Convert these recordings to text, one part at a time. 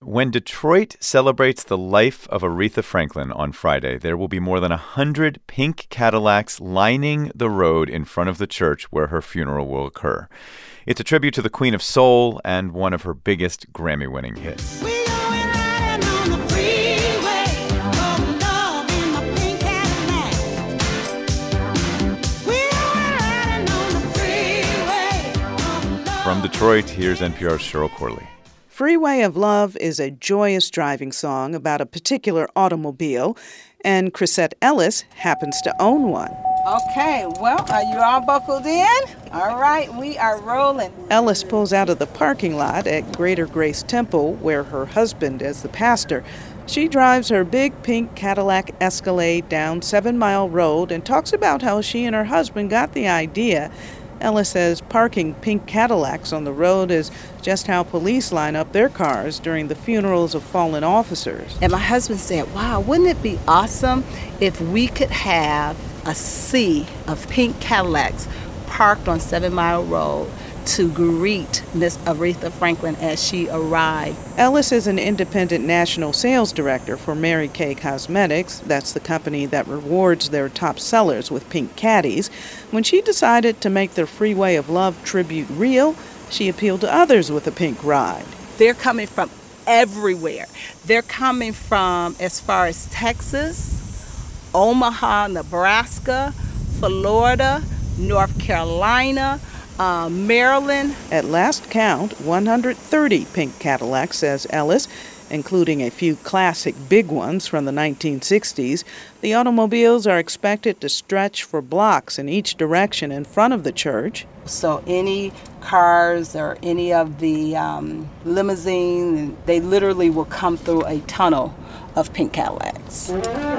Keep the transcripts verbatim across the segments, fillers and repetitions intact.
When Detroit celebrates the life of Aretha Franklin on Friday, there will be more than one hundred pink Cadillacs lining the road in front of the church where her funeral will occur. It's a tribute to the Queen of Soul and one of her biggest Grammy-winning hits. We going riding on the freeway, oh, love in my pink Cadillac. We going riding on the freeway, oh, love. From Detroit, here's N P R's Cheryl Corley. Freeway of Love is a joyous driving song about a particular automobile, and Chrisette Ellis happens to own one. Okay, well, are you all buckled in? All right, we are rolling. Ellis pulls out of the parking lot at Greater Grace Temple, where her husband is the pastor. She drives her big pink Cadillac Escalade down Seven Mile Road and talks about how she and her husband got the idea. Ellis says parking pink Cadillacs on the road is just how police line up their cars during the funerals of fallen officers. And my husband said, wow, wouldn't it be awesome if we could have a sea of pink Cadillacs parked on Seven Mile Road to greet Miss Aretha Franklin as she arrived. Ellis is an independent national sales director for Mary Kay Cosmetics. That's the company that rewards their top sellers with pink caddies. When she decided to make the Freeway of Love tribute real, she appealed to others with a pink ride. They're coming from everywhere. They're coming from as far as Texas, Omaha, Nebraska, Florida, North Carolina, Uh, Maryland. At last count, one hundred thirty pink Cadillacs, says Ellis, including a few classic big ones from the nineteen sixties. The automobiles are expected to stretch for blocks in each direction in front of the church. So any cars or any of the um, limousines, they literally will come through a tunnel of pink Cadillacs.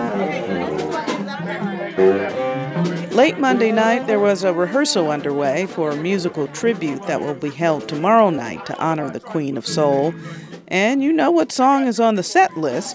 Late Monday night, there was a rehearsal underway for a musical tribute that will be held tomorrow night to honor the Queen of Soul. And you know what song is on the set list.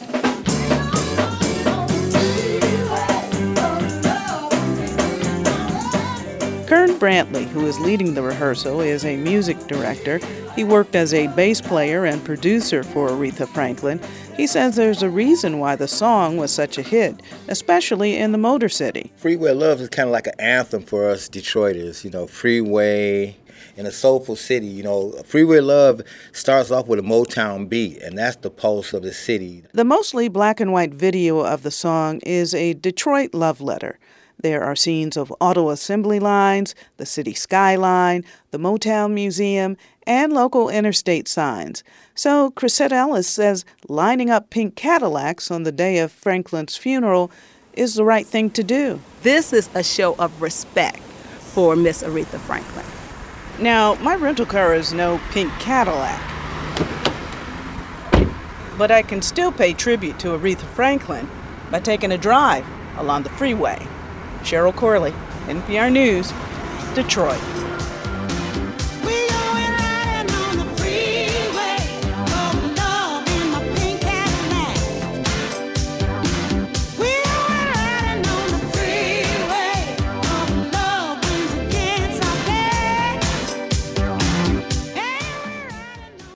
Kern Brantley, who is leading the rehearsal, is a music director. He worked as a bass player and producer for Aretha Franklin. He says there's a reason why the song was such a hit, especially in the Motor City. Freeway of Love is kind of like an anthem for us Detroiters. You know, freeway in a soulful city. You know, Freeway of Love starts off with a Motown beat, and that's the pulse of the city. The mostly black and white video of the song is a Detroit love letter. There are scenes of auto assembly lines, the city skyline, the Motown Museum, and local interstate signs. So Chrisette Ellis says lining up pink Cadillacs on the day of Franklin's funeral is the right thing to do. This is a show of respect for Miss Aretha Franklin. Now, my rental car is no pink Cadillac, but I can still pay tribute to Aretha Franklin by taking a drive along the freeway. Cheryl Corley, N P R News, Detroit.